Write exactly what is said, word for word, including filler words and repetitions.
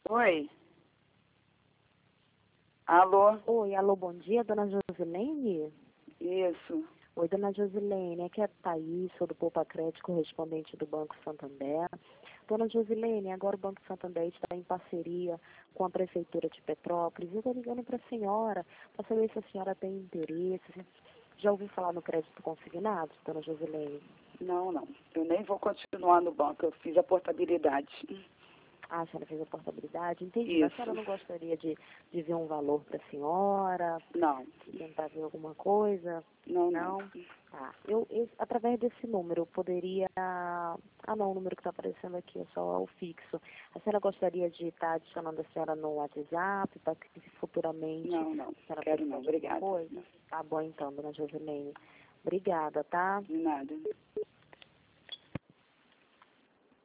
Oi. Alô? Oi, alô, bom dia, dona Josilene? Isso. Oi, dona Josilene, aqui é a Thaís, sou do Poupa Crédito, correspondente do Banco Santander. Dona Josilene, agora o Banco Santander está em parceria com a Prefeitura de Petrópolis. Eu estou ligando para a senhora, para saber se a senhora tem interesse. Já ouviu falar no crédito consignado, dona Josilene? Não, não. Eu nem vou continuar no banco. Eu fiz a portabilidade. Ah, a senhora fez a portabilidade? Entendi. Mas a senhora Isso. não gostaria de, de ver um valor para a senhora? Não. De tentar ver alguma coisa? Não, não. Tá. Eu, eu, através desse número, eu poderia... Ah, não, o número que está aparecendo aqui é só o fixo. A senhora gostaria de estar adicionando a senhora no WhatsApp, para que futuramente Não, não. a senhora Quero precisar não. de alguma Obrigada. coisa? Tá bom, então, dona Josilene. Obrigada, tá? De nada.